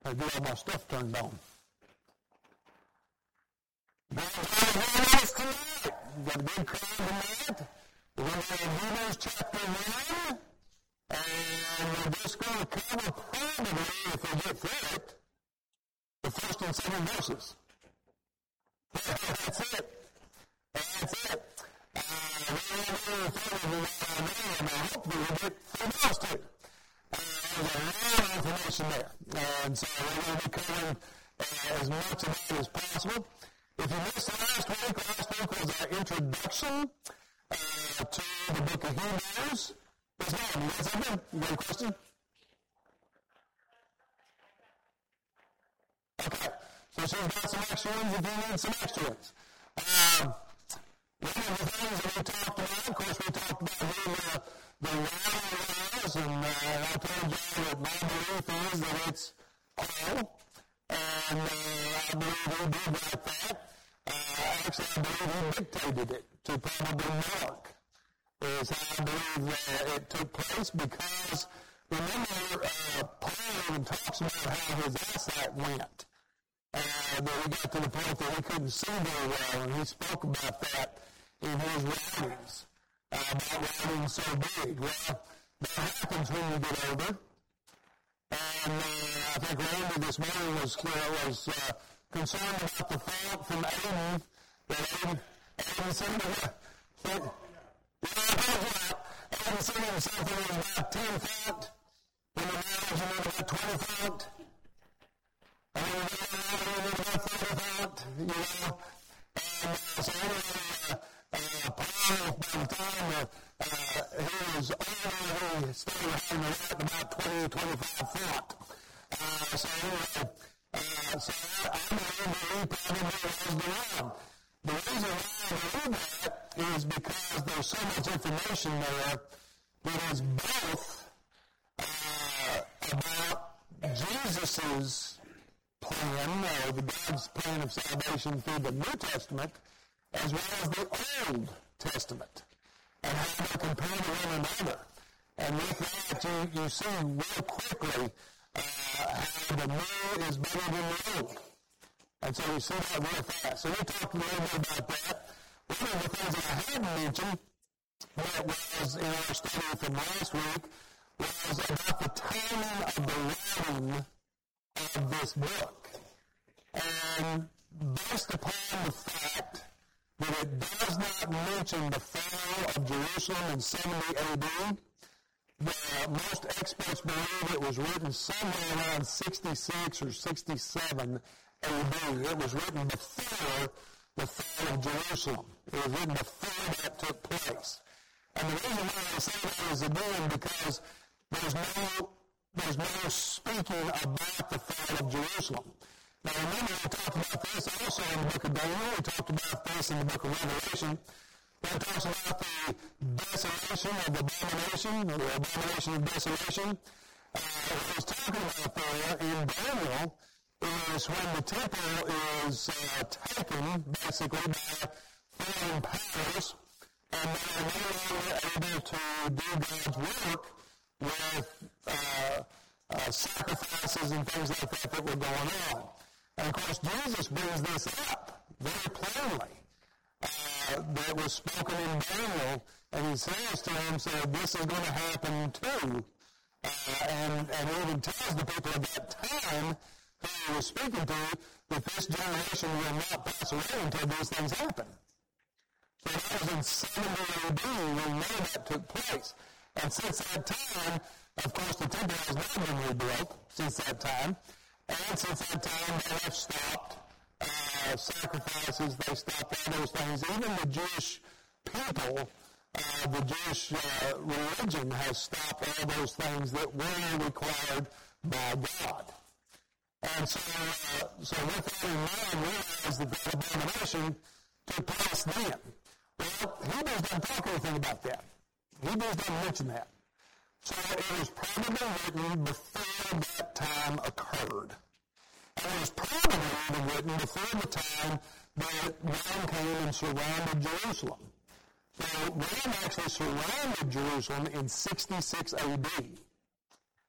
I get all my stuff turned on. God's tonight. We've got a good crowd tonight. We're going to be in Hebrews chapter 1. And we're just going to cover probably, if we get through it, the first and second verses. That's it. That's it. We're and I hope we will get through those two. There's a lot of information there. And so we're going to be covering as much of it as possible. If you missed last week was our introduction to the book of Hebrews. Yes, ma'am. You got something? You got a question? Okay. So she's got some extra ones if you need some extra ones. One of the things that we talked about, of course, we talked about who the writer was, and I told you that my belief is that it's Paul, and I believe he did like that. Actually, I believe he dictated it to probably Mark, is how I believe it took place, because remember, Paul even talks about how his eyesight went. That he got to the point that he couldn't see very well, and he spoke about that in his writings, about writing so big. Well, that happens when you get older. And I think Randy this morning was concerned about the font from Aiden, that Aiden said Aiden said himself it was about 10 font, when the marriage was about 20 font. I mean, about 30 font, you know. And so anyway, Paul, by the time he was older, he started having to write about 20, 25 font. So anyway, I believe he probably was the one. The reason why I believe that is because there's so much information there that is both about Jesus' plan, or the God's plan of salvation through the New Testament, as well as the Old Testament, and how they compare to one another. And with that, you see real quickly how the new is better than the old. And so we see that real fast. So we talked a little bit about that. One of the things that I hadn't mentioned, that was in our study from last week, was about the timing of the writing of this book. And based upon the fact that it does not mention the fall of Jerusalem in 70 A.D., most experts believe it was written somewhere around 66 or 67 A.D. It was written before the fall of Jerusalem. It was written before that took place. And the reason why I say that is, again, because there's no speaking about the fall of Jerusalem. Now remember, we talked about this also in the book of Daniel. We talked about this in the book of Revelation. It talks about the desolation of the abomination, or the abomination of desolation. What he's talking about there in Daniel is when the temple is taken, basically, by foreign powers, and they are no longer able to do God's work with sacrifices and things like that were going on. And of course, Jesus brings this up very plainly. That was spoken in Daniel, and he says to him, so this is going to happen too. And even tells the people of that time who he was speaking to that this generation will not pass away until these things happen. So that was in 70 A.D. we know that took place. And since that time, of course, the temple has not been rebuilt since that time. And since that time, they have stopped sacrifices, they stopped all those things. Even the Jewish people, the Jewish religion has stopped all those things that were required by God. And so with that in mind, realize that that abomination took place then. Well, Hebrews doesn't talk anything about that. Hebrews doesn't mention that. So it was probably written before that time occurred. And it was probably even written before the time that Rome came and surrounded Jerusalem. So Rome actually surrounded Jerusalem in 66 A.D.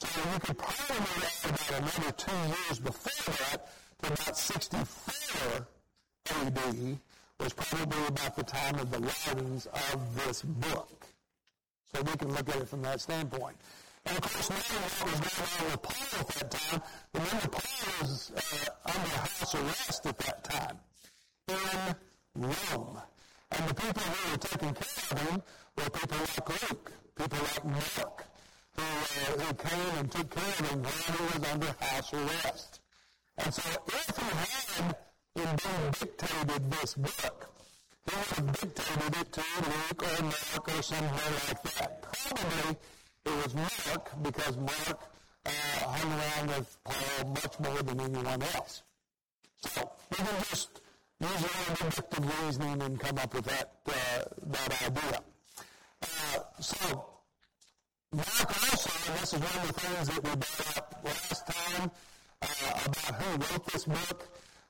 So you could probably add about another 2 years before that to about 64 AD was probably about the time of the writings of this book. So we can look at it from that standpoint. And of course, knowing what was going on with Paul at that time, remember Paul was under house arrest at that time in Rome. And the people who were taking care of him were people like Luke, people like Mark, who came and took care of him while he was under house arrest. And so if he had indeed dictated this book, he would have dictated it to Luke or Mark or somewhere like that. Probably it was Mark, because Mark hung around with Paul much more than anyone else. So we can just use a little deductive reasoning and come up with that idea. So Mark also, and this is one of the things that we brought up last time about who wrote this book,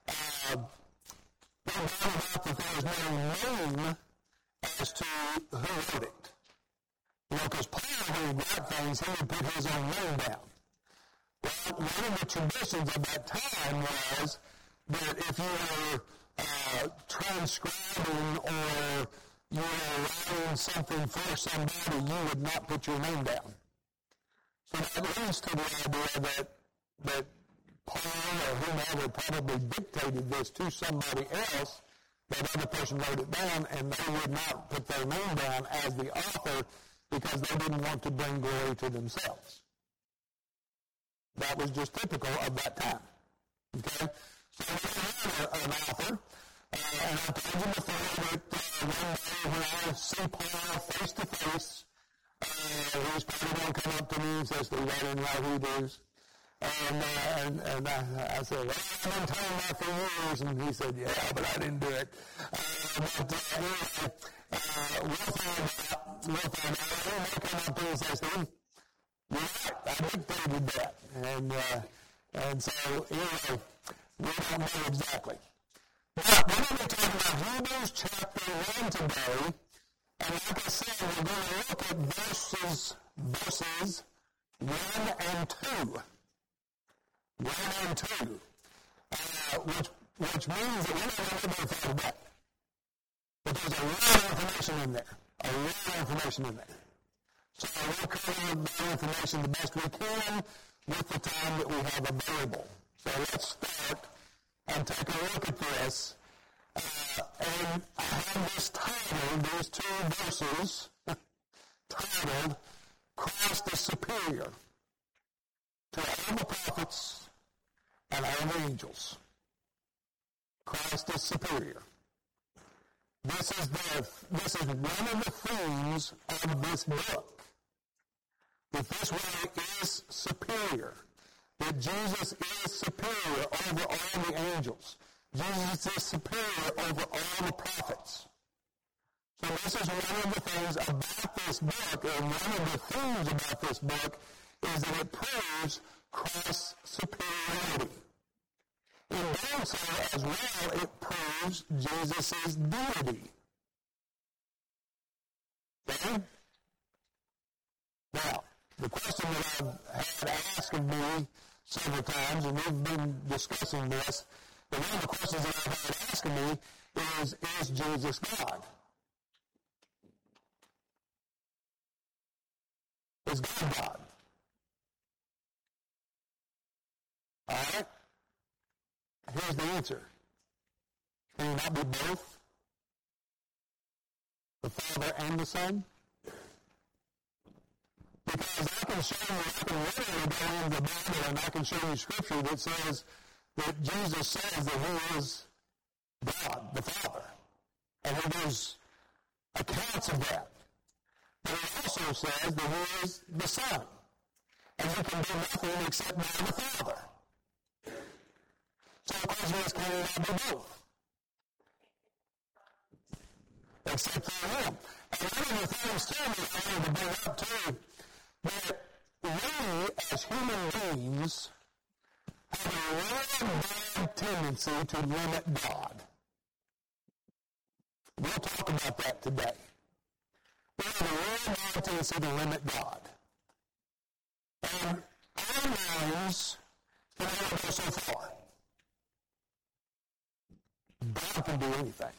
we found out that there was no name as to who wrote it. You know, because Paul, when he got things, he would put his own name down. Well, one of the traditions of that time was that if you were transcribing or you were writing something for somebody, you would not put your name down. So that leads to the idea that Paul or whomever probably dictated this to somebody else, that other person wrote it down, and they would not put their name down as the author because they didn't want to bring glory to themselves. That was just typical of that time. Okay? So we have an author, and I told you before that one day when I see Paul face to face, he's probably going to come up to me and says, "Steve, I didn't write Hebrews." And I said, "Well, I've been telling that for years." And he said, "Yeah, but I didn't do it." Anyway, we'll find out. He may come up to me and say, "Steve, you're right, I dictated that." And so, anyway, we don't know exactly. But we're going to be talking about Hebrews chapter 1 today. And like I said, we're going to look at verses 1 and 2. 1 and 2, which means that we're not going to be able to find that. But there's a lot of information in there. A lot of information in there. So we'll cover that information the best we can with the time that we have available. So let's start and take a look at this. And I have this title, these two verses, titled, Christ is Superior to all the prophets and all the angels. Christ is superior. This is one of the themes of this book. That this way is superior. That Jesus is superior over all the angels. Jesus is superior over all the prophets. So this is one of the things about this book, and one of the themes about this book, is that it proves Christ's superiority. In doing so as well, it proves Jesus' deity. Okay? Now, the question that I've had asked of me several times, and we've been discussing this, but one of the questions that I've had asked of me is Jesus God? Is God God? All right? Here's the answer. Can he not be both? The Father and the Son? Because I can literally go into the Bible and I can show you scripture that says that Jesus says that he is God, the Father. And there's accounts of that. But he also says that he is the Son. And he can do nothing except by the Father. So the question is, can he not be both? Except for him. And one of the things too that I wanted to bring up too, that we as human beings have a really bad tendency to limit God. We'll talk about that today. We have a really bad tendency to limit God. And our minds can only go so far. God can do anything.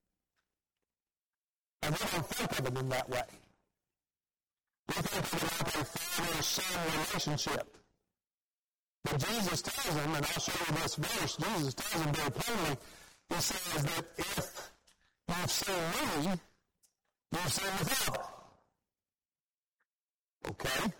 And we don't think of it in that way. We think of it like a father-son relationship. But Jesus tells them, and I'll show you this verse, Jesus tells them very plainly, he says that if you've seen me, you've seen the Father. Okay?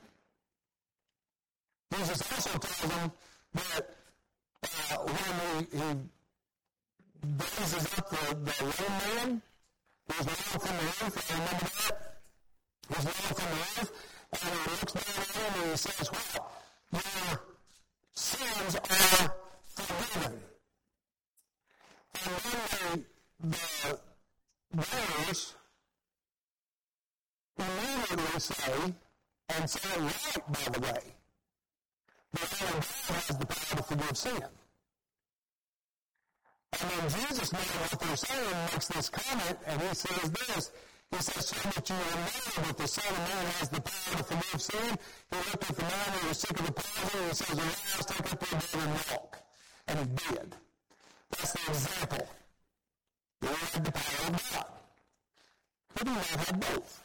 Jesus also tells them that when he raises up the lame man, who's known from the earth, I remember that? He's known from the earth, and he looks down at him and he says, well, your sins are forgiven. And then the bearers immediately say, and say it right, by the way, that only God has the power to forgive sin. And then Jesus, knowing what they're saying, makes this comment, and he says this. He says, so that you will know that the Son of Man has the power to forgive sin. He looked at the man who was sick of the palsy, and he says, arise, take up your bed and walk. And he did. That's the example. He had the power of God. Could he not have both?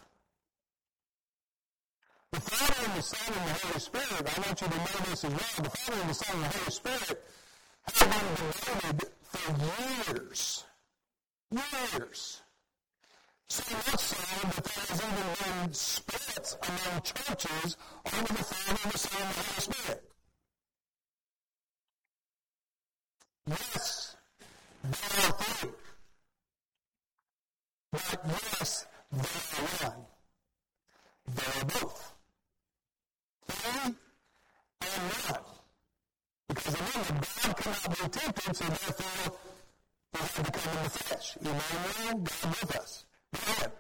The Father and the Son and the Holy Spirit, I want you to know this as well, the Father and the Son and the Holy Spirit have been devoted for years. Years. So much so that there has even been splits among churches over the Father and the Son and the Holy Spirit. Yes, they are three. But yes, they are one. They are both. Three and one. Because remember, God cannot be tempted, so therefore he had to come in the flesh. Emmanuel, God with us. Go ahead.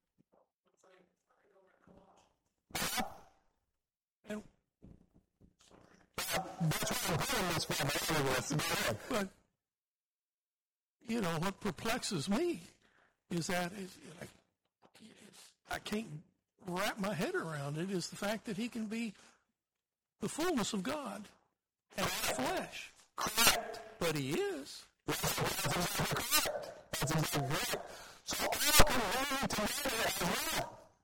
That's why I'm putting this for the Go ahead. But, you know, what perplexes me is that I can't wrap my head around it, is the fact that he can be the fullness of God and flesh. Correct. But he is. That's exactly correct. That's exactly correct. So all can learn together as one.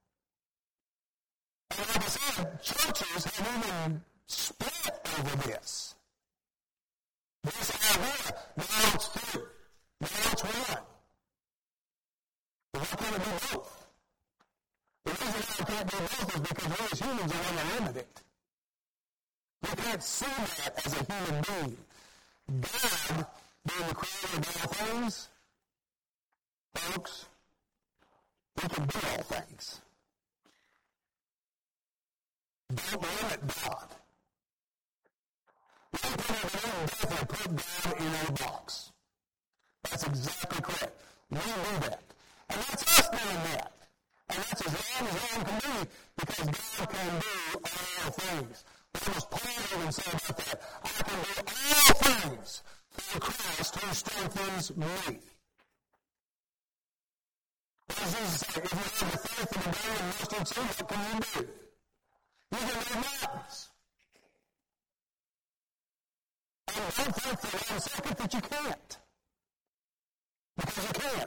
And like I said, churches have even split over this. This idea, now it's two, now it's one. But why can't it be both? The reason why it can't be both is because we as humans are unlimited. We can't see that as a human being. God, being the creator of all things, folks, we can do all things. Don't limit God. One thing definitely put God in a box. That's exactly correct. We do that. And that's us doing that. And that's as long as one can be, because God can do all things. What does Paul even say about that? I can do all things through Christ who strengthens me. What does Jesus say? If you have the faith of a grain of mustard seed, what can you do? You can move mountains. And don't think for 1 second that you can't. Because you can.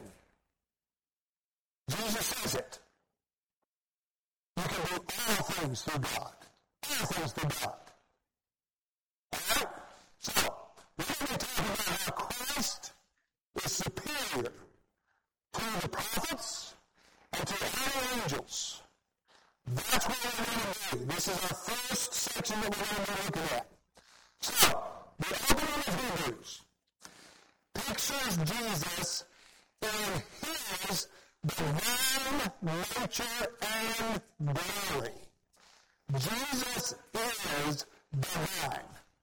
Jesus says it. You can do all things through God. All things through God. Alright? So, we're going to be talking about how Christ is superior to the prophets and to all angels. That's what we're going to do. This is our first section that we're going to be looking at. So, the opening of Hebrews pictures Jesus in his divine nature and glory. Jesus is divine.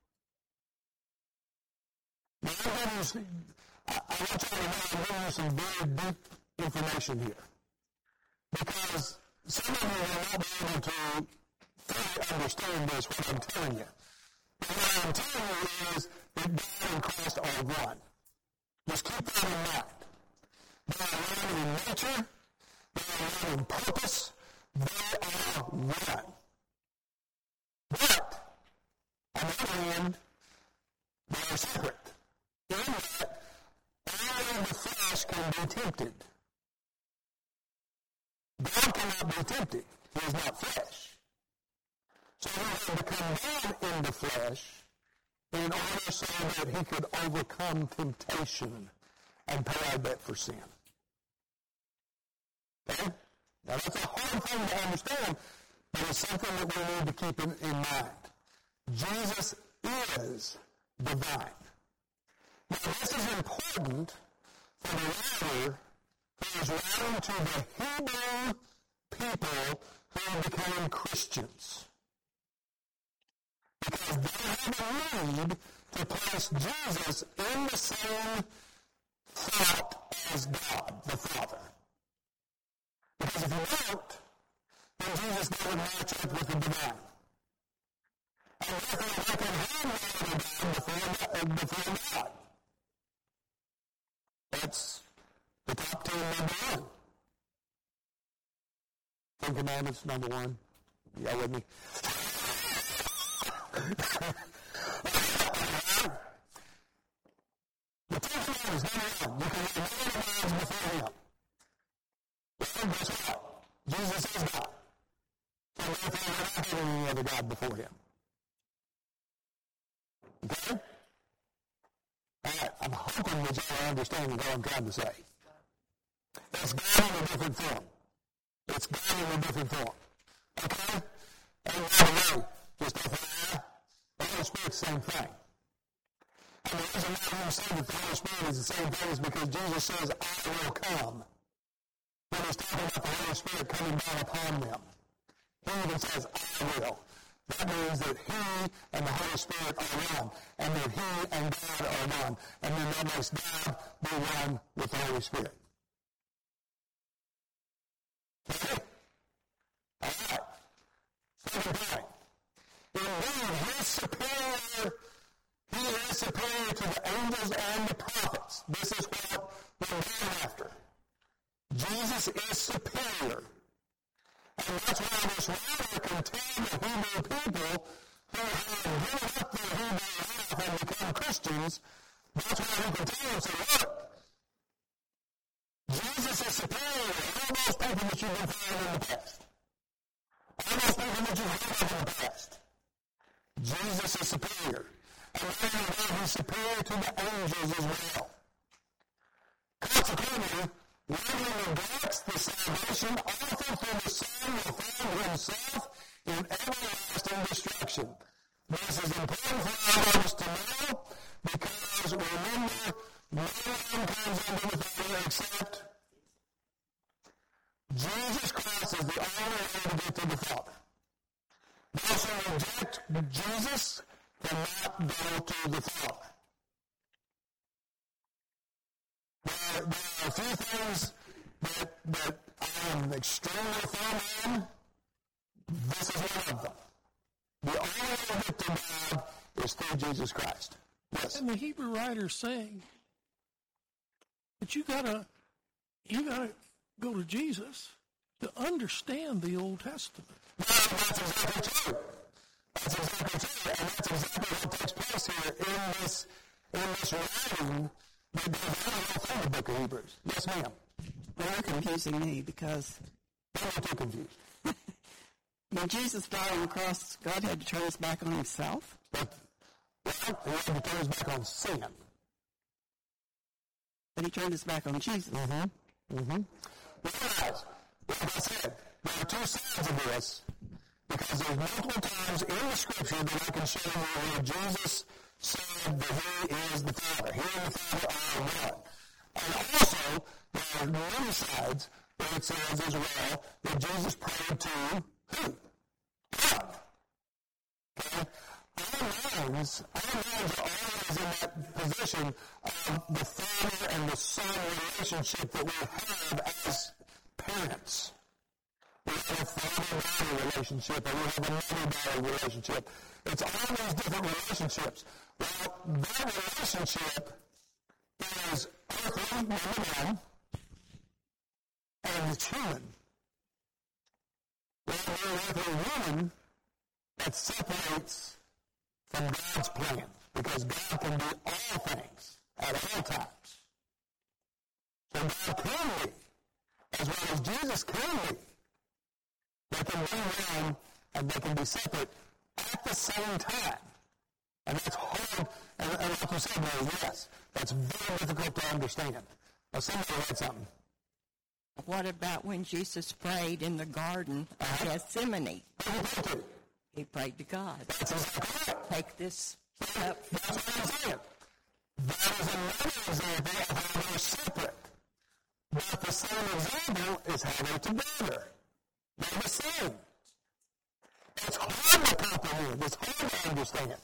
Now, I want you to know I'm giving you some very deep information here. Because some of you will not be able to fully understand this, what I'm telling you. But what I'm telling you is that God and Christ are one. Just keep that in mind. They are one in nature. They are one in purpose. They are one. But hand, they are separate. In that, only the flesh can be tempted. God cannot be tempted. He is not flesh. So he had to come down in the flesh in order so that he could overcome temptation and pay our debt for sin. Okay? Now that's a hard thing to understand, but it's something that we need to keep in mind. Jesus is divine. Now this is important for the writer who is writing to the Hebrew people who became Christians. Because they have a need to place Jesus in the same thought as God, the Father. Because if you don't, then Jesus doesn't match up with the divine. And therefore, they can have God before God. That's the top 10 number 1. 10 Commandments, number 1. Y'all with me? The 10 Commandments, number 1. You can have no other gods before him. Well, guess what? Jesus is God. So therefore, we're not having any other God before him. Okay? Alright, I'm hoping that you understand what I'm trying to say. It's God in a different form. It's God in a different form. Okay? And by the way, just FYI, the Holy Spirit's the same thing. And the reason why you say that the Holy Spirit is the same thing is because Jesus says, I will come. When he's talking about the Holy Spirit coming down upon them. He even says, I will. That means that he and the Holy Spirit are one, and that he and God are one, and then that makes God be one with the Holy Spirit. Okay? All right. Second point. Indeed, he is superior to the angels and the prophets. This is what we're going after. Jesus is superior. And that's why this writer can tell the Hebrew people who have given up their Hebrew life and become Christians, that's why he can tell them, say, look, Jesus is superior to all those people that you've been following in the past. All those people that you've heard of in the past. Jesus is superior. And then he's superior to the angels as well. Consequently, one who neglects the salvation offered through the Son will find himself in everlasting destruction. This is important for all of us to know, because remember, no one comes unto the Father except Jesus Christ is the only way to get to the Father. Those who reject Jesus cannot go to the Father. There are a few things that I am extremely firm on. This is one of them. The only way to get to God is through Jesus Christ. Yes. And the Hebrew writer's saying that you gotta go to Jesus to understand the Old Testament. No, that's exactly true. That's exactly true. And that's exactly what takes place here in this writing that goes all through the book of Hebrews. Yes, ma'am. Well, you're confusing me because I'm too confused. when Jesus died on the cross, God had to turn his back on himself. But he had to turn his back on sin. But he turned his back on Jesus. Realize, like I said, there are two sides of this, because there's multiple times in the Scripture that I can show you where Jesus said that he is the Father. He and the Father are one. And also, there are many sides where it says as well that Jesus prayed to who? God. Okay? Our minds are always in that position of the Father and the Son relationship that we have as parents. We have a father-daughter relationship, or we have a mother-daughter relationship. It's all these different relationships. Well, that relationship is earthly, number one, and it's human. Well, we're with a woman that separates from God's plan, because God can do all things at all times. So God can be, as well as Jesus can be. They can be one and they can be separate at the same time. And that's hard, and like you said, Mary, yes, that's very difficult to understand. Now, somebody read something. What about when Jesus prayed in the Garden of Gethsemane? He prayed to God. That's exactly right. Take this up. That's what I'm saying. That is another example of how they're separate. But the same example is how they're together. They're the same. It's hard to comprehend. It's hard to understand.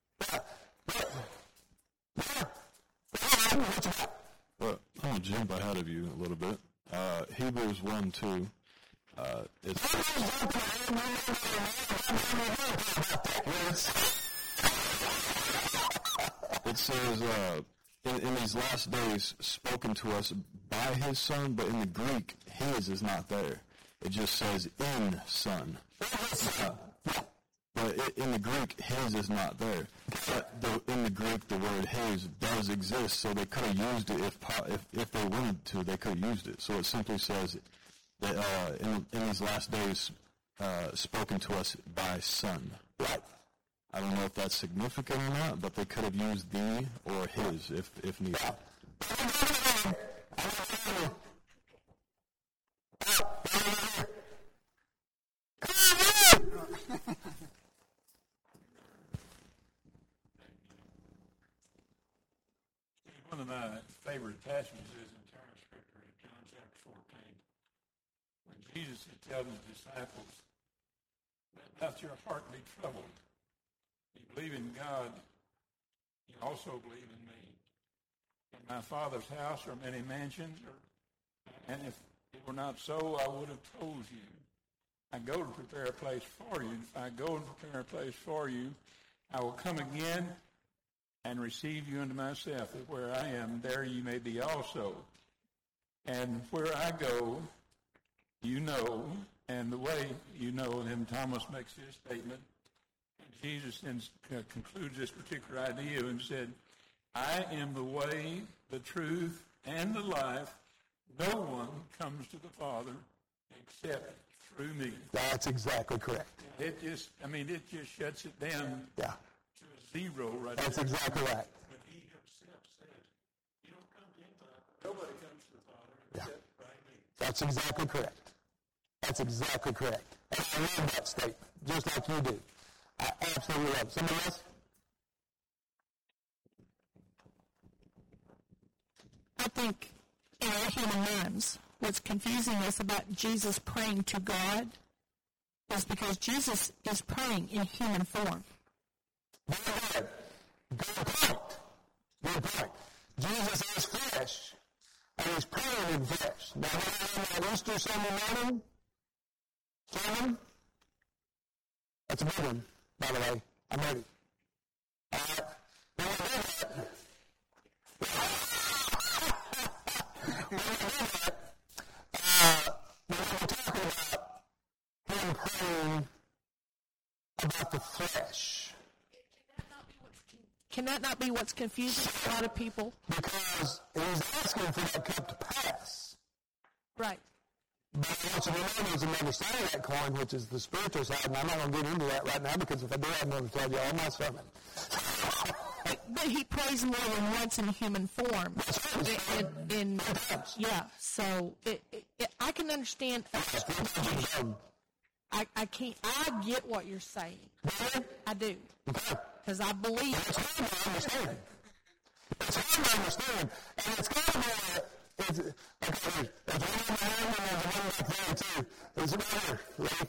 Well, I'm going to jump ahead of you a little bit. Hebrews 1:2. It says, in these last days, spoken to us by his Son, but in the Greek, his is not there. It just says in Son. But in the Greek, his is not there. But in the Greek, the word his does exist, so they could have used it if they wanted to. They could have used it. So it simply says that in these last days, spoken to us by Son. Right. I don't know if that's significant or not, but they could have used the or his if needed. One of my favorite passages is in Turner Scripture in John chapter 14. When Jesus is telling his disciples, let not your heart be troubled. You believe in God, you also believe in me. In my Father's house are many mansions, and if it were not so, I would have told you. I go to prepare a place for you. If I go and prepare a place for you, I will come again and receive you unto myself, that where I am, there you may be also. And where I go, you know, and the way you know. And then Thomas makes this statement. And Jesus then concludes this particular idea and said, I am the way, the truth, and the life. No one comes to the Father except through me. That's exactly correct. It just shuts it down. Yeah. Zero right That's there. exactly right. But he himself said, you don't come to him, nobody comes to the Father except by me. That's exactly correct. That's exactly correct. And I love that statement, just like you do. I absolutely love it. Somebody else? I think in our human minds, what's confusing us about Jesus praying to God is because Jesus is praying in human form. Very good. Good point. Good point. Jesus is flesh, and he's praying in flesh. Now, when I Easter Sunday morning sermon, that's a big one, by the way. I'm ready. All right. When we do that, when we're talking about him praying about the flesh. Can that not be what's confusing a lot of people? Because he's asking for that cup to pass. Right. But I want you to know there's another side of that coin, which is the spiritual side, and I'm not going to get into that right now because if I do, I'm going to tell you all my sermon. But he prays more than once in human form. So I can understand. I can't. I get what you're saying. I do. Because I believe It's hard to understand. It's hard to understand. And it's kind of there's one in my hand and there's one back there too. There's another. Lee?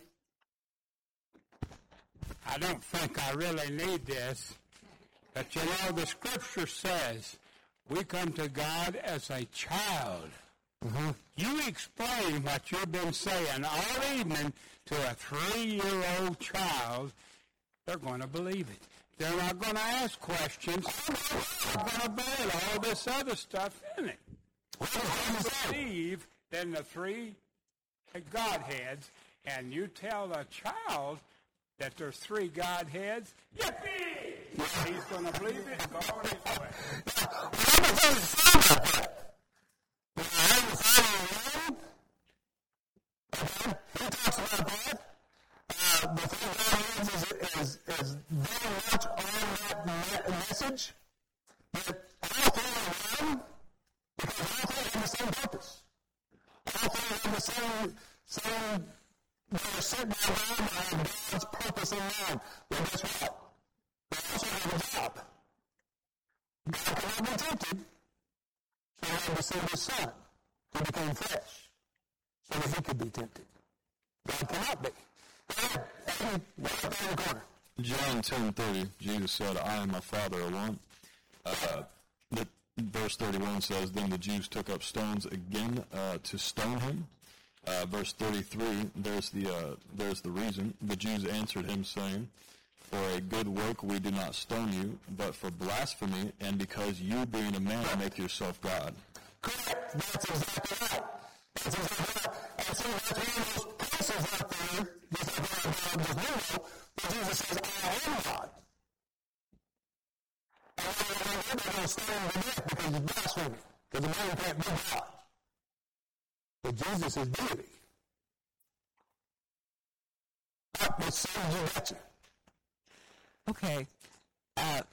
I don't think I really need this. But you know, the Scripture says we come to God as a child. Mm-hmm. You explain what you've been saying all evening to a 3-year-old child, they're going to believe it. They're not going to ask questions. They're going to bury all this other stuff in it. They believe in the 3 Godheads, and you tell a child that there's 3 Godheads, yippee! He's going to believe it and go on his way. He talks about that. The thing is very much on that message that all three are one because all three have the same purpose. All three have the same they're sent by God and have God's purpose in mind. Well, guess what? They also have a job. God cannot be tempted, so he had to send his son who became flesh so that he could be tempted. God cannot be. Right up in the corner. John 10:30, Jesus said, I and my Father are one. Verse 31 says, then the Jews took up stones again to stone him. Verse 33, there's the reason. The Jews answered him, saying, for a good work we do not stone you, but for blasphemy, and because you, being a man, make yourself God. Correct. That's exactly right. That's exactly right. And so that's one of those places right there, just like our God just knew, where Jesus says, I am God. And they're going to stone him to death because he's blaspheming, because a man can't be God. But Jesus is deity. As soon as you got you. Okay. I'm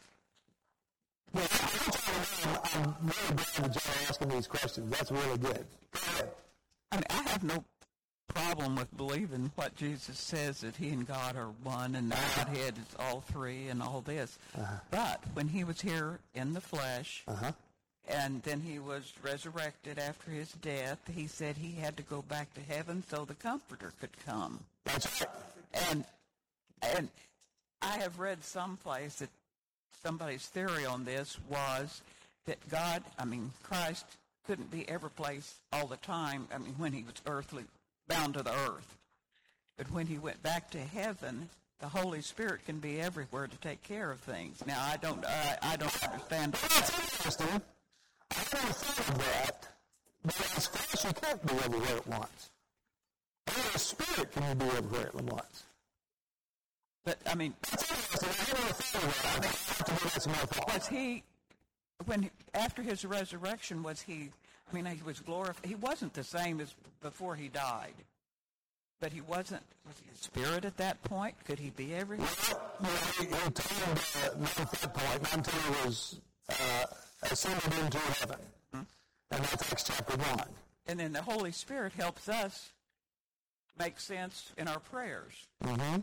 really glad that y'all are asking these questions. That's really good. Go ahead. I mean, I have no problem with believing what Jesus says, that he and God are one and the Godhead is all three and all this. But when he was here in the flesh, and then he was resurrected after his death, he said he had to go back to heaven so the Comforter could come. That's right. And I have read someplace that somebody's theory on this was that Christ couldn't be every place all the time, when he was earthly, bound to the earth. But when he went back to heaven, the Holy Spirit can be everywhere to take care of things. Now, I don't understand that. That's interesting. I never thought of that. But as flesh, you can't be everywhere at once. Only a spirit can you be everywhere at once. But, that's interesting. I never thought of that. I have to give that some more thought. Was he, after his resurrection, he was glorified. He wasn't the same as before he died. But he was he a spirit at that point? Could he be everywhere? Well, he turned not at that point, not until he was ascended into heaven. And that's Acts chapter 1. And then the Holy Spirit helps us make sense in our prayers. Mm-hmm.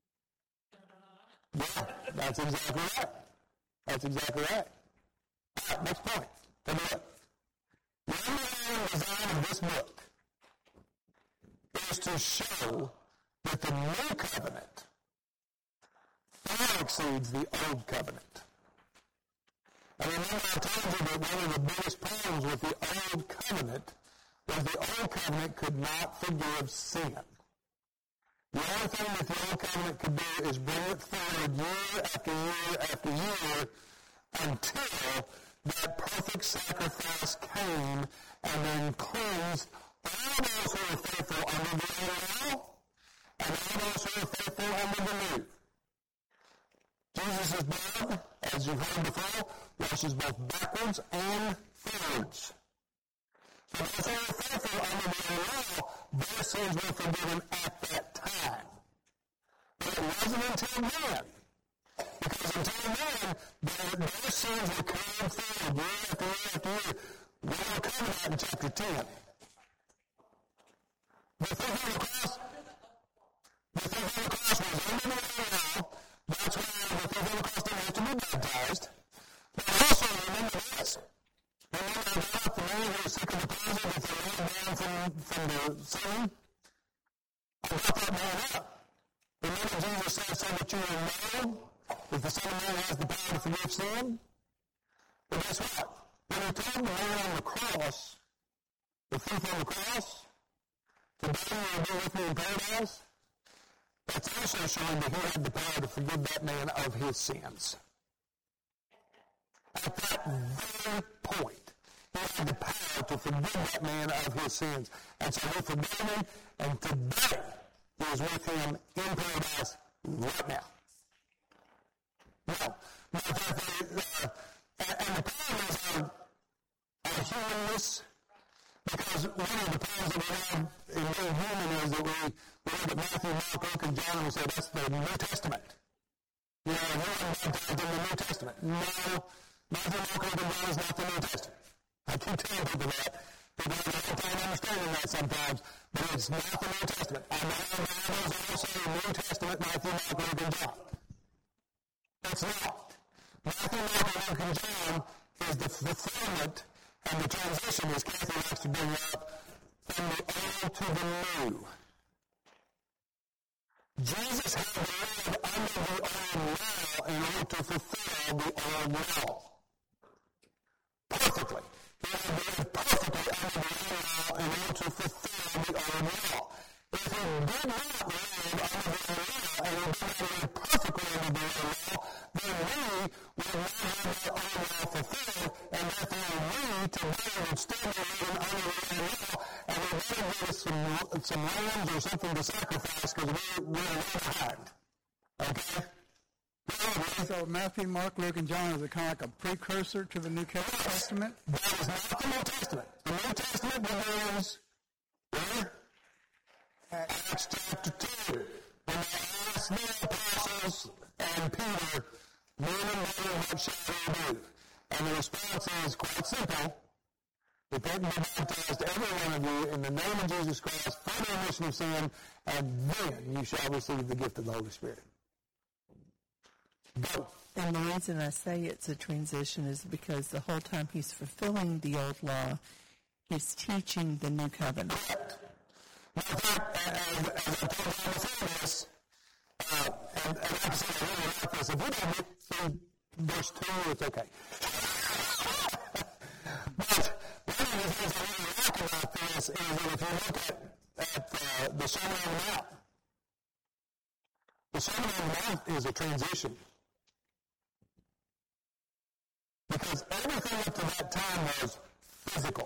Yeah, that's exactly right. That's exactly right. All right, next point. Take a look. The underlying design of this book is to show that the new covenant far exceeds the old covenant. I remember I told you that one of the biggest problems with the old covenant was the old covenant could not forgive sin. The only thing that the old covenant could do is bring it forward year after year after year until that perfect sacrifice came and then cleansed all those who are faithful under the old law and all those who are faithful under the new. Jesus' blood, as you've heard before, washes both backwards and forwards. So those who are faithful under the old law, their sins were forgiven at that time. But it wasn't until then. Because until then, their sins were carried forward year after year after year. We're coming out in chapter 10. The thief on the cross was under the law. That's why the thief on the cross didn't have to be baptized. But also remember this. Remember about the man who was sick of the palsy that they laid down from the sun? I brought that man up. Remember Jesus said so that you will know that the Son of Man has the power to forgive sin? But guess what? When he told the man on the cross, the thief on the cross, today you will be with me in paradise, that's also showing that he had the power to forgive that man of his sins. At that very point, he had the power to forgive that man of his sins. And so he forgave him, and today he is with him in paradise right now. Now, And the problem is our humanness, because one of the problems that we have in being human is that we look at Matthew, Mark, Luke, and John and we say that's the New Testament. You know, we're baptized in the New Testament. No, Matthew, Mark, Luke, and John is not the New Testament. I keep telling people that. People have a hard time understanding that sometimes, but it's not the New Testament. I know there's also a New Testament, Matthew, Mark, Luke, and John. It's not. Matthew, Mark, Luke, and John is the fulfillment and the transition, as Kathy likes to bring up, from the old to the new. Jesus had to live under the old law in order to fulfill the old law. Perfectly. He had to live perfectly under the old law in order to fulfill the old law. If he did not live under the old law and he did not live perfectly under the old law, then we would not have that old law fulfilled, and therefore we today would still be living under the old law, and we better give us some lambs or something to sacrifice because we're way behind. Okay? So Matthew, Mark, Luke, and John is kind of like a precursor to the New Testament? That is not the New Testament. The New Testament begins where? Acts chapter 2. When they asked the apostles and Peter, men and women, what shall we do? And the response is quite simple. Repent and be baptized, every one of you, in the name of Jesus Christ, for the remission of sin, and then you shall receive the gift of the Holy Spirit. Go. And the reason I say it's a transition is because the whole time he's fulfilling the old law, he's teaching the new covenant. Correct. Now, in fact, as I told you before this, and like I said, I really like this. If we don't get through verse 2, it's okay. But one of the things I really like about this is that if you look at the Sermon on the Mount, the Sermon on the Mount is a transition. Because everything up to that time was physical.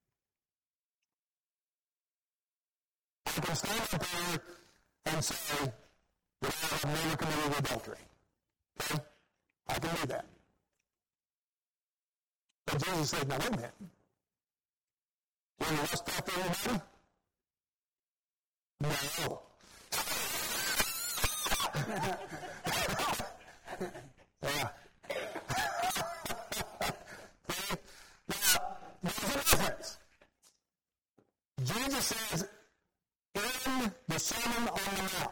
I can stand up here and say that I have never committed adultery. Okay? I can do that. But Jesus said, now wait a minute. You want to lust after anybody? No. Yeah. Now, there's a difference. Jesus says in the Sermon on the Mount,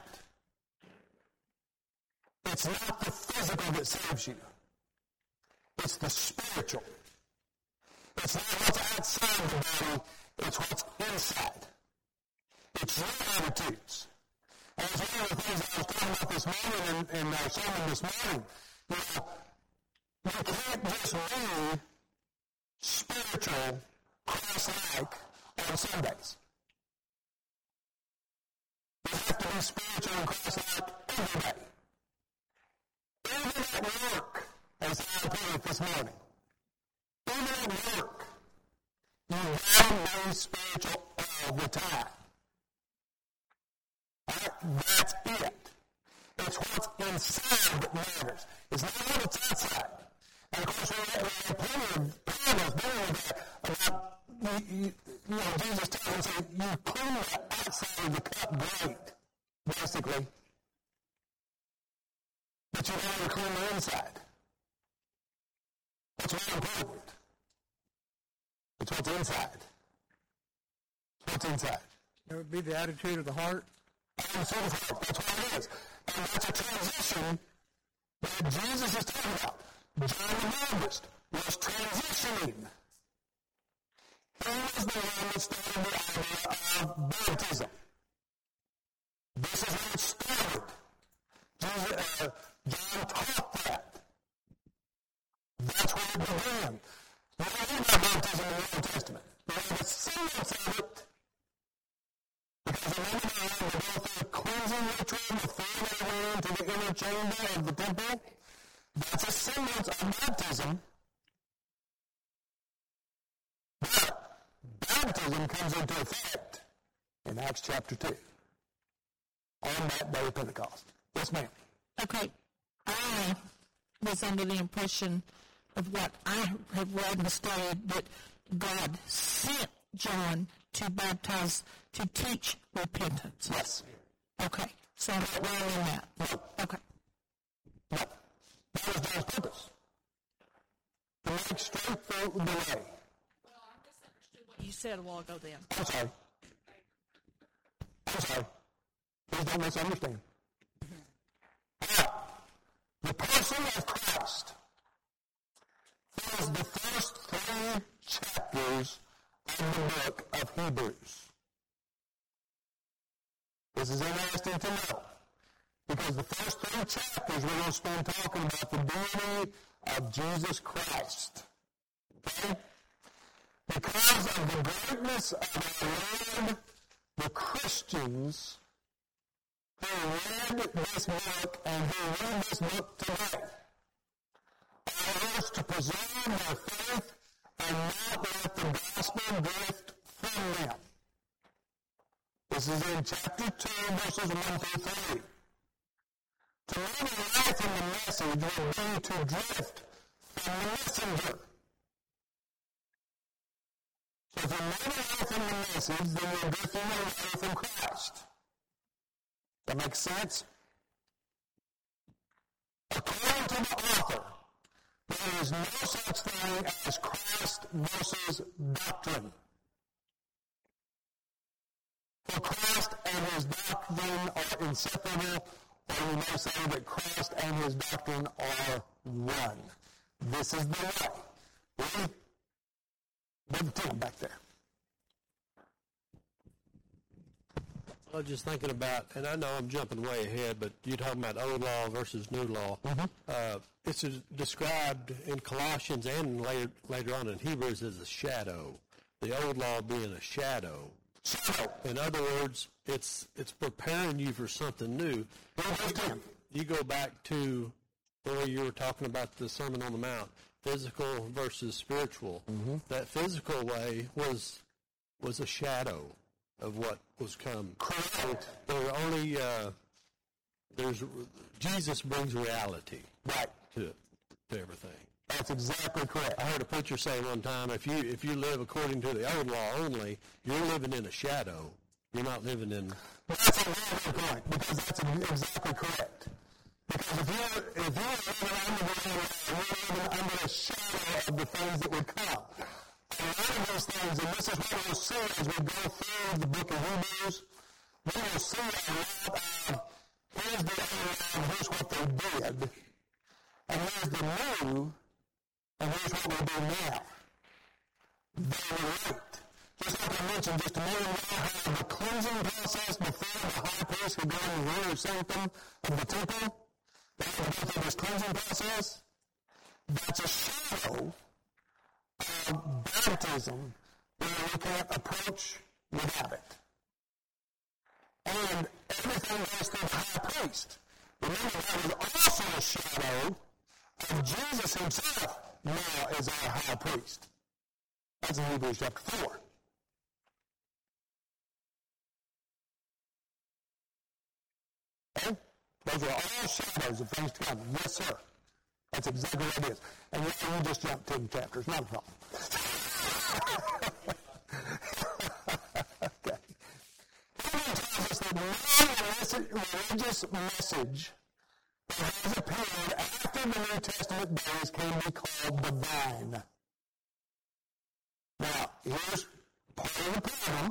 it's not the physical that saves you. It's the spiritual. It's not what's outside the body, it's what's inside. It's your attitudes. And it's one of the things I was talking about this morning in our sermon this morning. You know, you can't just be spiritual, Christ-like on Sundays. You have to be spiritual and Christ-like every day. Even at work, as I put it this morning. Even at work, you have to be spiritual all the time. That's it. It's what's inside that matters. It's not what's outside. And of course, we have plenty of parables dealing with that about, you know, Jesus tells us that you clean the outside of the cup great, basically. But you never clean the inside. That's really important. It's what's inside. It's what's inside. It would be the attitude of the heart. That's what it is. And that's a transition that Jesus is talking about. John the Baptist was transitioning. He was the one that started the idea of baptism. This is where it started. John taught that. That's where it began. We don't read about baptism in the Old Testament. We have a semblance of it. Because remember they had to go through a cleansing ritual before they went into the inner chamber of the temple? That's a semblance of baptism. But baptism comes into effect in Acts chapter 2 on that day of Pentecost. Yes, ma'am. Okay. I was under the impression of what I have read and studied, that God sent John to baptize, to teach repentance. Yes. Okay. So I'm not wrong in that. No. Okay. No. That was John's purpose. To make straight the way. Well, I misunderstood what you said a while ago then. I'm sorry. Please don't misunderstand. The person of Christ fills the first 3 chapters of the book of Hebrews. This is interesting to know, because the first 3 chapters we're going to spend talking about the deity of Jesus Christ. Okay? Because of the greatness of our Lord, the Christians who read this book and who read this book today are urged to preserve their faith and not let the gospel drift from them. This is in chapter 2, verses 1 through 3. To live a life in the message would be to drift from the messenger. So if you're living a life in the message, then you're drifting away from Christ. That makes sense? According to the author, there is no such thing as Christ versus doctrine. For Christ and his doctrine are inseparable, or we may say that Christ and his doctrine are one. This is the way. Ready? Brother Tim back there. I was just thinking about, and I know I'm jumping way ahead, but you're talking about old law versus new law. Mm-hmm. It's described in Colossians and later on in Hebrews as a shadow. The old law being a shadow. In other words, it's preparing you for something new. You go back to the way you were talking about the Sermon on the Mount, physical versus spiritual. Mm-hmm. That physical way was a shadow of what was come. Correct. There are only Jesus brings reality Right. to everything. That's exactly correct. I heard a preacher say one time, if you live according to the old law only, you're living in a shadow. You're not living in. That's a very good point, because that's exactly correct. Because if you're living under the law, you're living under a shadow of the things that would come. A lot of those things, and this is what we'll see as we go through the book of Hebrews, we will see a lot of here's the old law, here's what they did, and here's the new, and here's what we do now. They relate. Just like I mentioned just a minute ago, how the cleansing process before the high priest could go in the inner sanctum of the temple, they had to go through this cleansing process. That's a shadow of baptism where we can't approach without it. And everything goes through the high priest. Remember, that was also a shadow of Jesus himself now as our high priest. That's in Hebrews chapter 4. Okay? Those are all shadows of things to come. Yes, sir. That's exactly what it is. And you just jumped 10 chapters. Not a problem. Okay. Hebrews tells us that no religious message that has appeared after the New Testament days can be called divine. Now, here's part of the problem.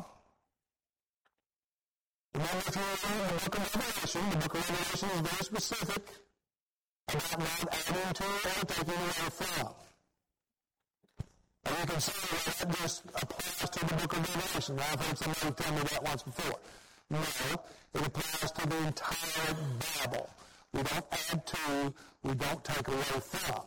Remember, if you read the book of Revelation, the book of Revelation is very specific about not adding to or taking away from. And you can see that just applies to the book of Revelation. Now, I've heard somebody tell me that once before. No, it applies to the entire Bible. We don't add to, we don't take away from.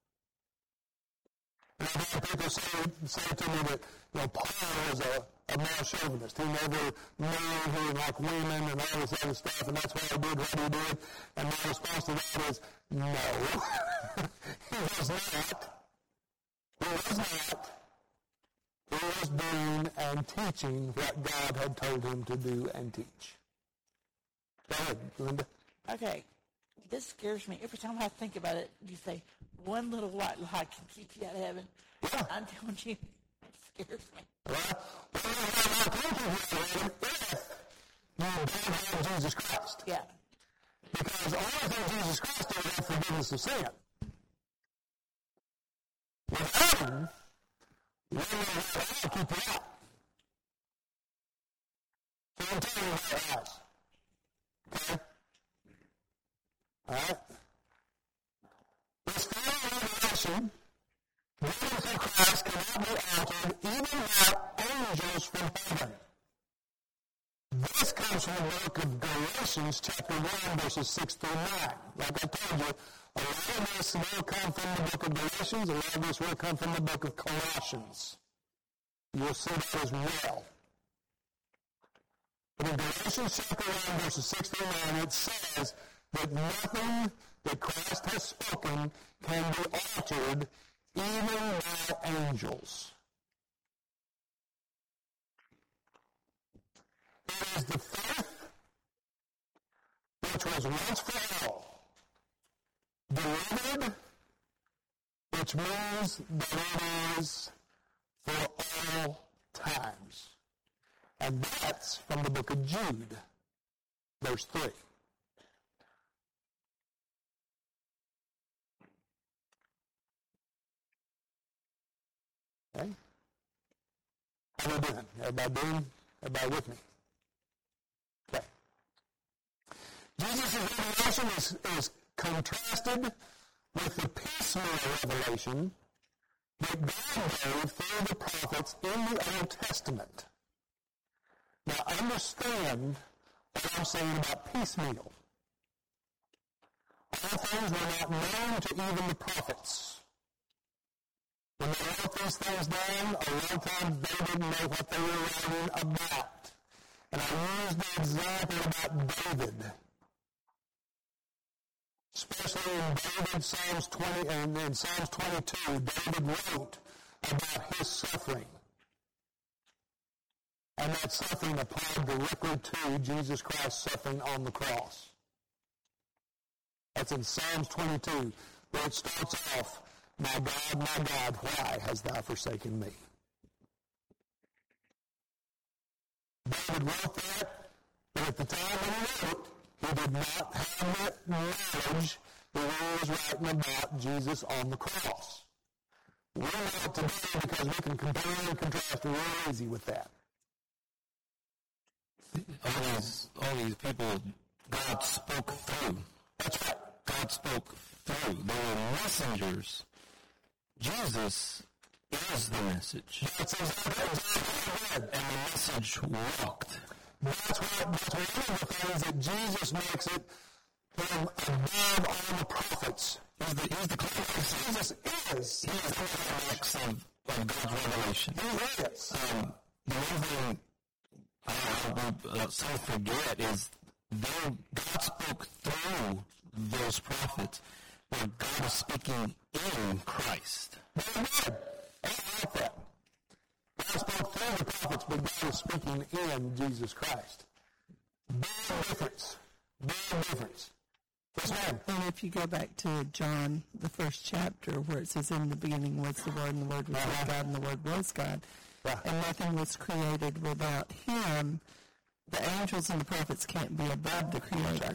And I've had people say to me that, Paul was a male chauvinist. He never knew he was like women and all this other stuff, and that's why he did what he did. And my response to that is, no. He was not. He was not. He was doing and teaching what God had told him to do and teach. Go ahead, Linda. Okay. this scares me. Every time I think about it, you say, one little white lie can keep you out of heaven. Yeah. I'm telling you, it scares me. You don't have Jesus Christ. Yeah. Because the only thing Jesus Christ did was forgiveness of sin. Without him, you don't know how to keep you out. So I'm telling you what it is. Okay? All right? This final revelation, given through Christ, cannot be altered even by angels from heaven. This comes from the book of Galatians, chapter 1, verses 6 through 9. Like I told you, a lot of this will come from the book of Galatians, a lot of this will come from the book of Colossians. You'll see that as well. But in Galatians chapter 1, verses 6 through 9, it says that nothing that Christ has spoken can be altered even by angels. It is the faith which was once for all delivered, which means that it is for all times. And that's from the book of Jude, verse 3. Okay? How are we doing? Everybody with me? Okay. Jesus' revelation is contrasted with the piecemeal revelation that God gave through the prophets in the Old Testament. Now understand what I'm saying about piecemeal. All things were not known to even the prophets. When they wrote these things down, a lot of times they didn't know what they were writing about. And I use the example about David. Especially in David, Psalms 20 and in Psalms 22, David wrote about his suffering. And that suffering applied directly to Jesus Christ's suffering on the cross. That's in Psalms 22, where it starts off, my God, why hast thou forsaken me? David wrote that, but at the time when he wrote, he did not have that knowledge that he was writing about Jesus on the cross. We know it today because we can compare and contrast real easy with that. All these people, God spoke through. That's right. God spoke through. They were messengers. Jesus is the message. That's exactly and the message walked. That's one of the things that Jesus makes it him above all the prophets. He's the closest. Jesus is. He is the climax of God's revelation. He is. The one thing some forget is God spoke through those prophets, where God is speaking in Christ. Very good. I like that. God spoke through the prophets, but God is speaking in Jesus Christ. Big difference. Big difference. Yes, ma'am. And if you go back to John, the first chapter, where it says, in the beginning was the Word, and the Word was with God, and the Word was God, and nothing was created without Him, the angels and the prophets can't be above the Creator.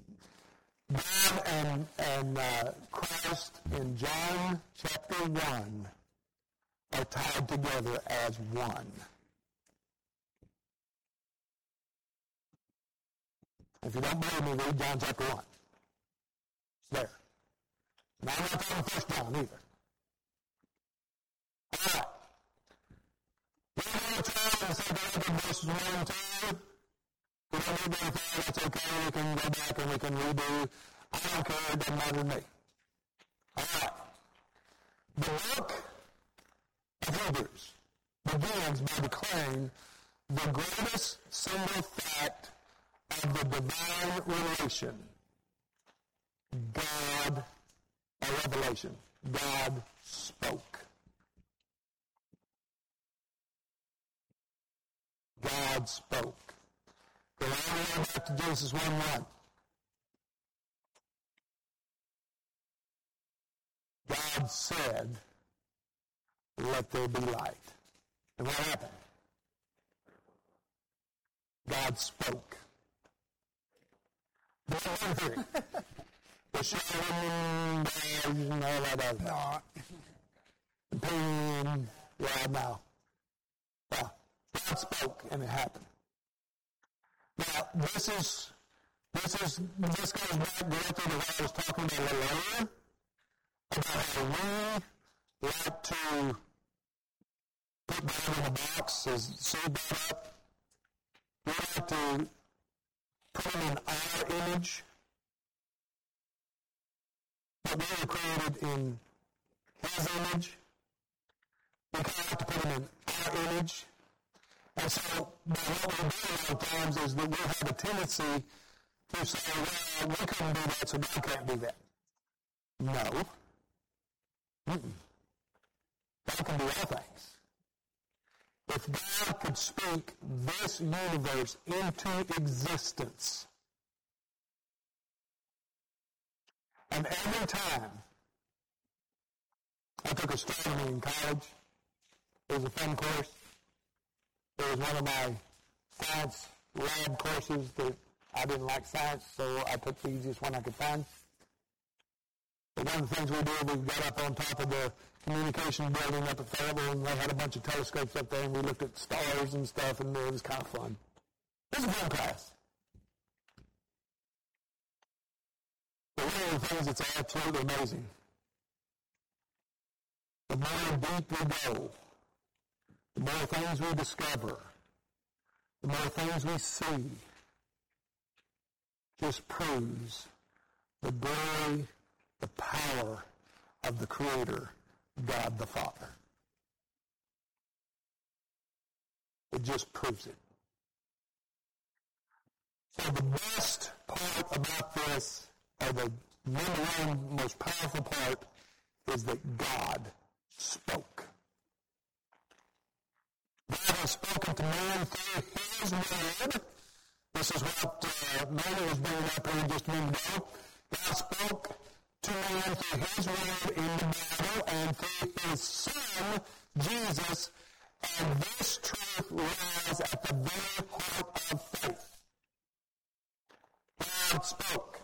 God and Christ in John chapter 1 are tied together as one. If you don't believe me, read John chapter 1. It's there. Now, I'm not talking 1 John either. All right. We're going to try and say verses 1 and 2. We don't need anything, that's okay. We can go back and we can redo. I don't care, it doesn't matter to me. All right. The book of Hebrews begins by declaring the greatest single fact of the divine relation. God, a revelation. God spoke. God spoke. Go all the way back to Genesis 1:1. God said, let there be light. And what happened? God spoke. The sharing, and all that other stuff. The pain, now. Yeah, God spoke, and it happened. Now, this goes back directly to what I was talking about a little earlier, about how we like to put God in a box, as Sue brought up. We like to put him in our image. But we were created in his image. We kind of like to put him in our image. And so what we do a lot of times is that we have a tendency to say, well, we couldn't do that, so God can't do that. No. God can do all things. If God could speak this universe into existence, and every time I took astronomy in college, it was a fun course. It was one of my science lab courses that I didn't like science, so I took the easiest one I could find. But one of the things we did, we got up on top of the communication building up at Fayetteville, and they had a bunch of telescopes up there, and we looked at stars and stuff, and it was kind of fun. It was a fun class. But one of the things that's absolutely amazing, the more deep we go, the more things we discover, the more things we see, just proves the glory, the power of the Creator, God the Father. It just proves it. So the best part about this, or the number one most powerful part, is that God spoke. God has spoken to man through his word. This is what Mary was bringing up here just a minute ago. God spoke to man through his word in the Bible and through his Son, Jesus, and this truth lies at the very heart of faith. God spoke.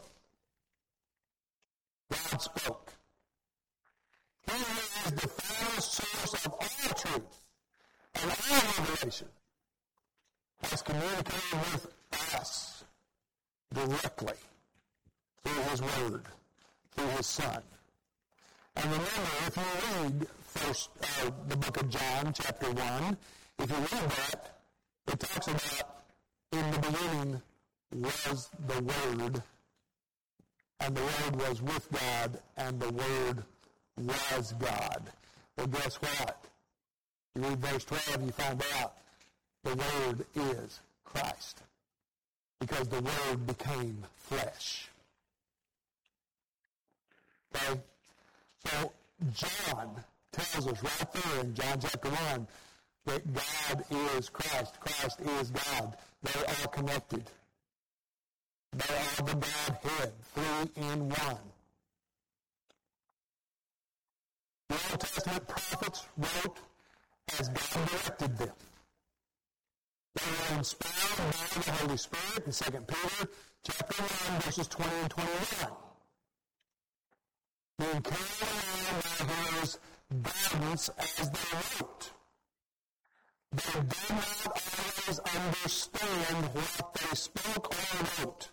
God spoke. He is the final source of all truth and all revelation. Has communicated with us directly through his word, through his Son. And remember, if you read the book of John, chapter 1, if you read that, it talks about in the beginning was the Word, and the Word was with God, and the Word was God. Well, guess what? You read verse 12, you find out the Word is Christ, because the Word became flesh. Okay? So John tells us right there in John chapter 1 that God is Christ. Christ is God. They are connected. They are the Godhead, 3 in 1. The Old Testament prophets wrote as God directed them. They were inspired by the Holy Spirit in 2 Peter chapter 1, verses 20 and 21. Being carried along by his guidance as they wrote. They did not always understand what they spoke or wrote,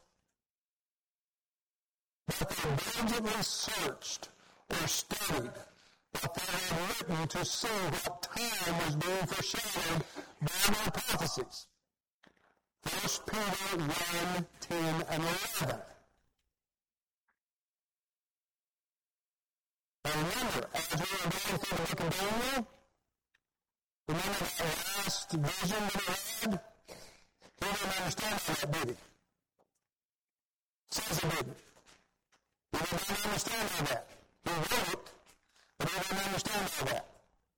but they diligently searched or studied what they had written to see what time was being foreshadowed by their prophecies. 1 Peter 1, 10, and 11. Now remember, as we were going through the book of Daniel, remember that last vision that he had? He didn't understand all that, did he? Says he didn't. He didn't understand all that. He wrote it, but he didn't understand all that.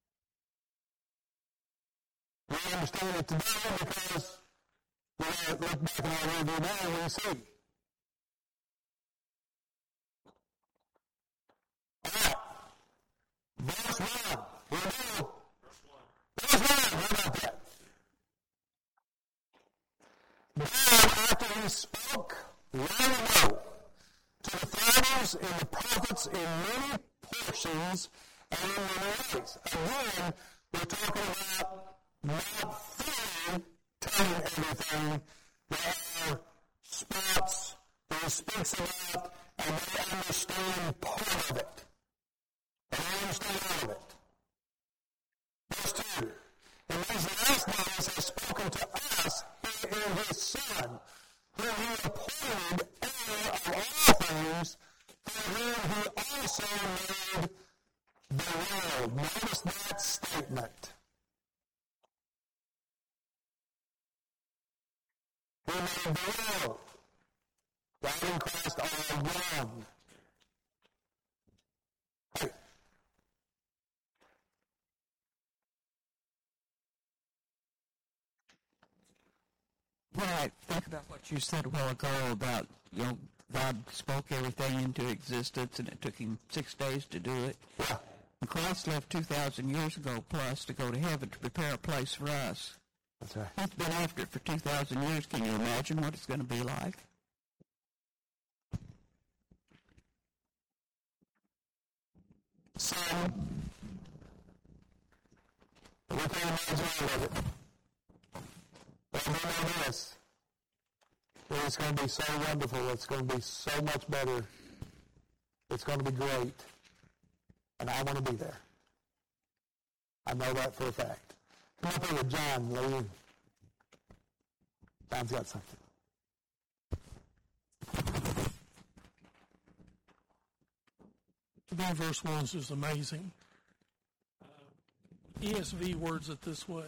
We understand it today because we look back in our review now and we see. All right. Verse 1. How about that? God, after he spoke long ago to the fathers and the prophets in many portions and in many ways. Again, we're talking about not fully telling everything. There are spots that he speaks about, and they understand part of it. They understand all of it. Verse 2. And these last days has spoken to us in his Son, whom he appointed heir of all things, through whom he also made the world. Notice that statement. He made the world. God and Christ are one. Hey. When I think about what you said a while ago about, God spoke everything into existence and it took him 6 days to do it. Yeah. And Christ left 2,000 years ago plus to go to heaven to prepare a place for us. That's right. He's been after it for 2,000 years. Can you imagine what it's going to be like? So, we can imagine all of it. But we know this. It's going to be so wonderful. It's going to be so much better. It's going to be great. And I want to be there. I know that for a fact. Come up here with John, Lee. John's got something. That verse 1 is just amazing. ESV words it this way.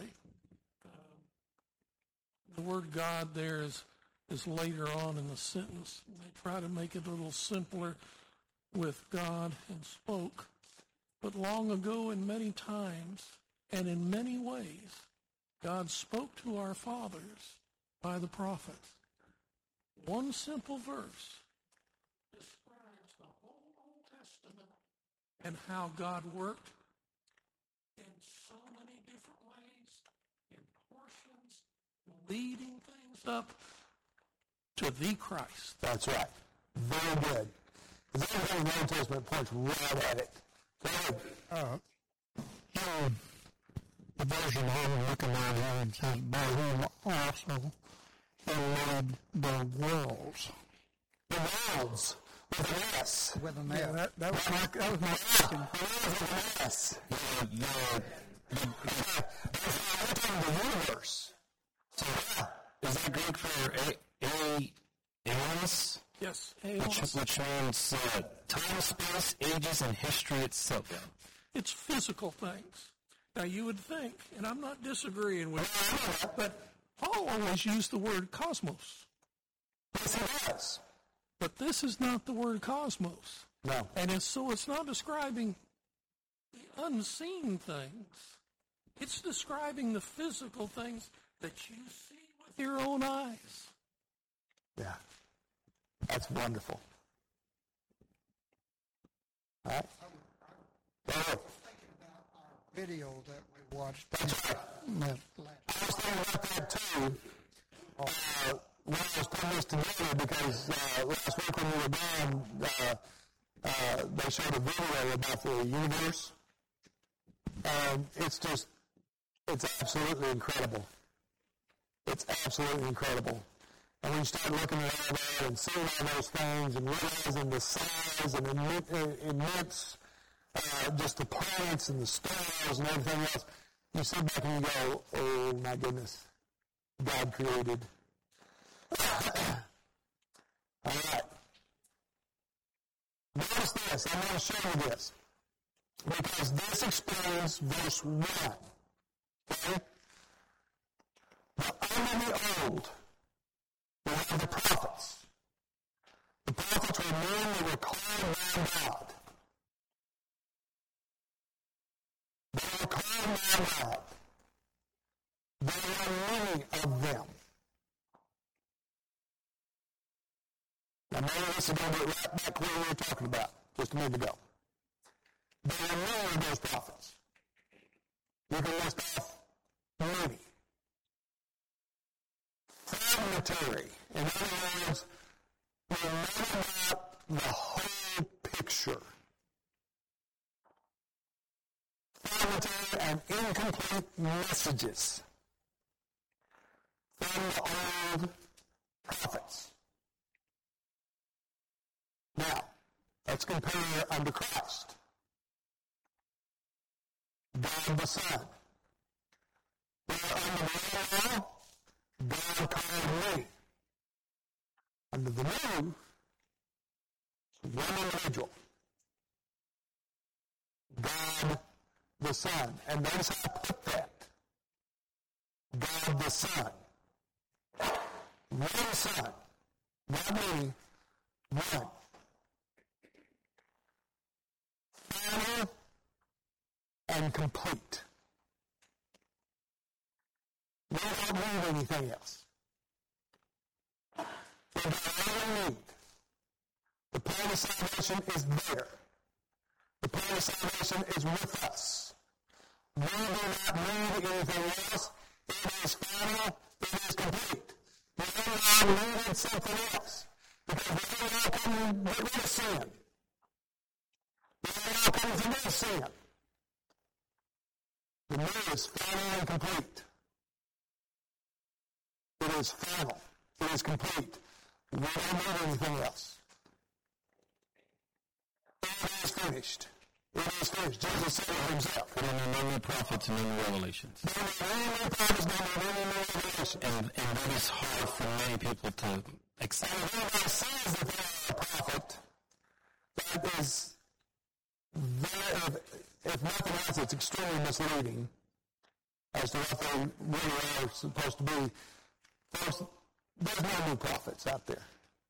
The word God there is later on in the sentence. They try to make it a little simpler with God and spoke. But long ago and many times and in many ways, God spoke to our fathers by the prophets. One simple verse describes the whole Old Testament and how God worked in so many different ways, in portions, leading things up to the Christ. That's right. Very good. Because everything in the Old Testament points right at it. Go ahead. The version I'm looking at here, it says, by whom also he made the worlds. The worlds. With an S. With an S. That was my question. With an S. The universe. So, is that Greek for aeons? Yes, which means time, space, ages, and history itself. It's physical things. Now, you would think, and I'm not disagreeing with you, but Paul always used the word cosmos. Yes, he does. But this is not the word cosmos. No. And it's not describing the unseen things. It's describing the physical things that you see with your own eyes. Yeah. That's wonderful. All right? Go ahead. Video that we watched. That's right. I was thinking about that too. When I was putting this together, because last week when we were gone, they showed a video about the universe. And it's absolutely incredible. It's absolutely incredible. And when you start looking at all that and seeing all those things and realizing the size and immense, just the planets and the stars and everything else, you sit back and you go, oh my goodness, God created. All right. Notice this. I'm going to show you this. Because this explains verse 1. Okay? But under the old, we have the prophets. The prophets were men that were called by God. They were called by God. There were many of them. Now, maybe this is going to get right back where we were talking about just a minute ago. There were many of those prophets. You can list off many. Fragmentary. In other words, we're not about the whole picture. Fragmentary and incomplete messages from the old prophets. Now, let's compare unto Christ. God the Son. They are under the law, God called me. Under the new, it's one individual. God the Son. And notice how I put that. God the Son. One Son. Not many. One. Final and complete. We don't need anything else. For the need. The plan of salvation is there. The plan of salvation is with us. We do not need anything else. It is final. It is complete. The only needed something else. Because we are not coming rid of sin. We are not coming to rid of sin. The new is final and complete. It is final. It is complete. We don't need anything else. It is finished. It is finished. Jesus said it himself. There are no new prophets and no new revelations. There are no new prophets, no new revelations. And that is hard for many people to accept. And if anybody says that they are a prophet, that is very, if nothing else, it's extremely misleading as to what they really are supposed to be. First, there's no new prophets out there.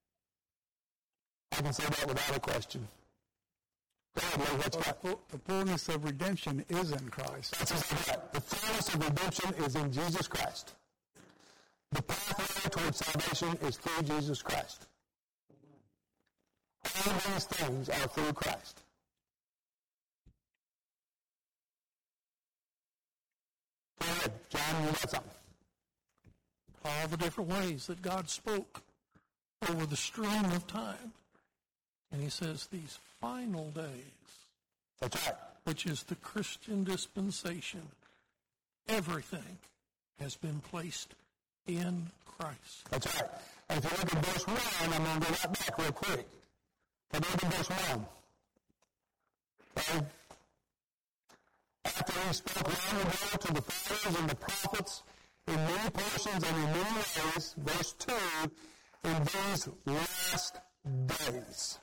I can say that without a question. Go ahead, Lee, what's that? The fullness of redemption is in Christ. That's exactly right. The fullness of redemption is in Jesus Christ. The pathway towards salvation is through Jesus Christ. All these things are through Christ. Go ahead, John, you got something. All the different ways that God spoke over the stream of time. And he says these final days, that's right, which is the Christian dispensation, everything has been placed in Christ. That's right. And if you look at verse 1, I'm going to go right back real quick. But look at verse 1. Okay? After he spoke long ago to the fathers and the prophets in many portions and in many ways, verse 2, in these last days.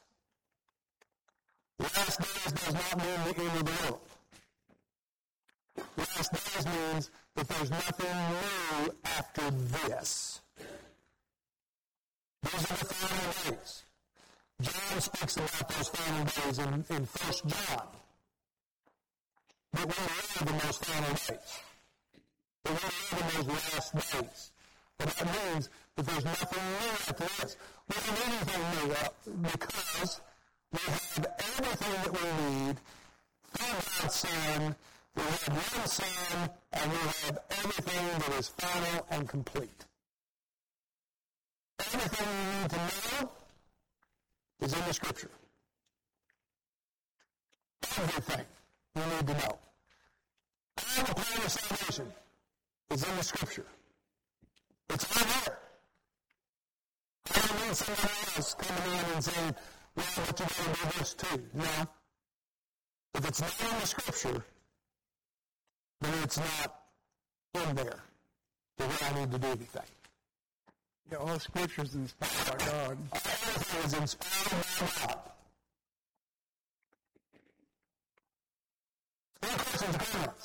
Last days does not mean the end of the world. Last days means that there's nothing new after this. These are the final days. John speaks about those final days in 1 John. But we live in those final days. But we live in those last days. But that means that there's nothing new after this. We don't need anything new because we have everything that we need through God's Son. We have one Son, and we have everything that is final and complete. Everything you need to know is in the Scripture. Everything you need to know. All the plan of salvation is in the Scripture. It's right here. I don't need somebody else coming in and saying, well, what you got to do this too. No. If it's not in the Scripture, then it's not in there to where I need to do anything. Yeah, all Scripture is inspired by God. Everything is inspired by God. Any questions or comments?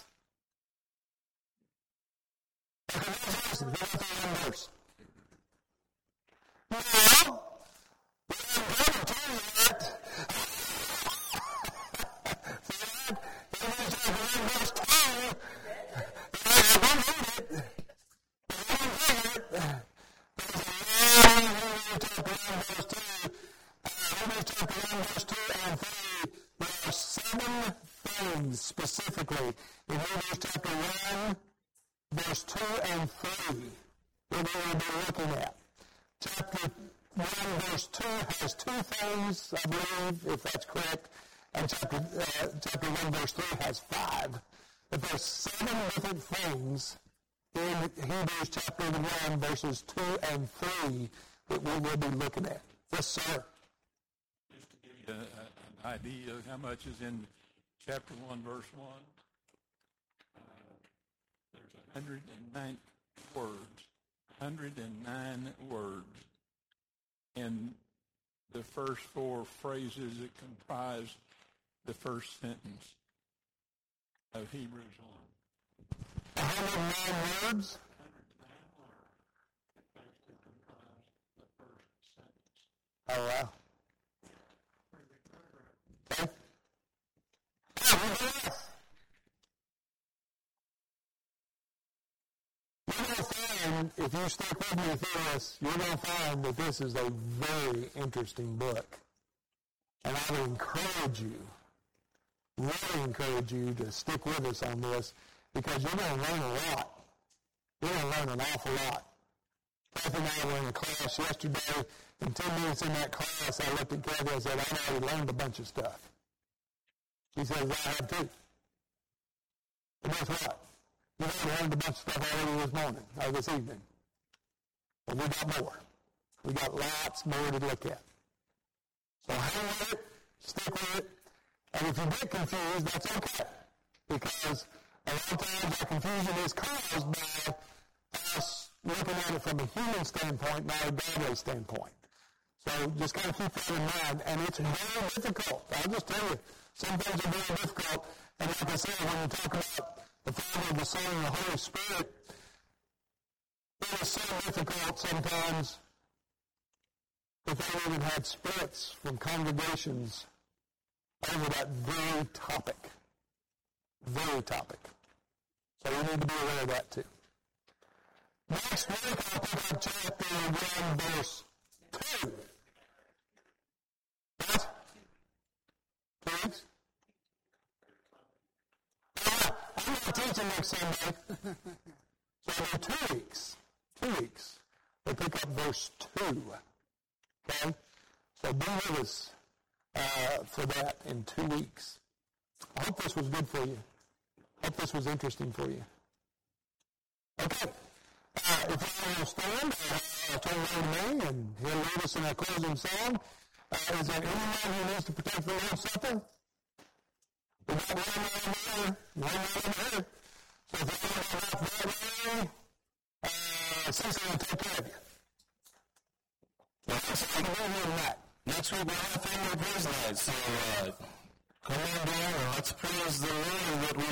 Okay, verse. Go to the one verse. No, we haven't got it to you yet. Verse 2. Romans chapter 1, verse 2 and 3, there are 7 things things specifically. In Hebrews chapter 1, verse 2 and 3, that we will be looking at. Chapter 1, verse 2 has 2 things, I believe, if that's correct, and chapter 1, verse 3 has 5. But there's 7 different things in Hebrews chapter 1, verses 2 and 3 that we will be looking at. Yes, sir. Just to give you an idea of how much is in chapter 1, verse 1, there's 109 words. 109 words in the first 4 phrases that comprise the first sentence of Hebrews 1. 109 words? 109 words that comprise the first sentence. Oh, wow. Okay. If you stick with me through this, you're going to find that this is a very interesting book. And I would really encourage you to stick with us on this, because you're going to learn a lot. You're going to learn an awful lot. Kathy and I were in a class yesterday, and 10 minutes in that class, I looked at Kathy and said, I've already learned a bunch of stuff. She says, I have too. But guess what? You've already learned a bunch of stuff already this morning, or this evening. But we got more. We got lots more to look at. So hang with it, stick with it, and if you get confused, that's okay. Because a lot of times our confusion is caused by us looking at it from a human standpoint, not a godly standpoint. So just kind of keep that in mind, and it's very difficult. I'll just tell you, some things are very difficult, and like I said, when you talk about the Father, the Son, and the Holy Spirit, it is so difficult sometimes that they even had splits from congregations over that very topic. Very topic. So we need to be aware of that too. Next week, I'll pick up chapter 1, verse 2. What? 2 weeks? I'm not teaching next Sunday. So in 2 weeks. 2 weeks. We'll pick up verse 2. Okay? So be with us for that in 2 weeks. I hope this was good for you. I hope this was interesting for you. Okay. If you want to stand, turn around to me, and he'll lead us in our closing song. Is there anyone who needs to protect the Lord's Supper? We got one right here, one right here. So if you want to go that way, Cecily will take care of you. Well, I can do more than that. Next week we'll have family praise night, so come on down and let's praise the Lord that we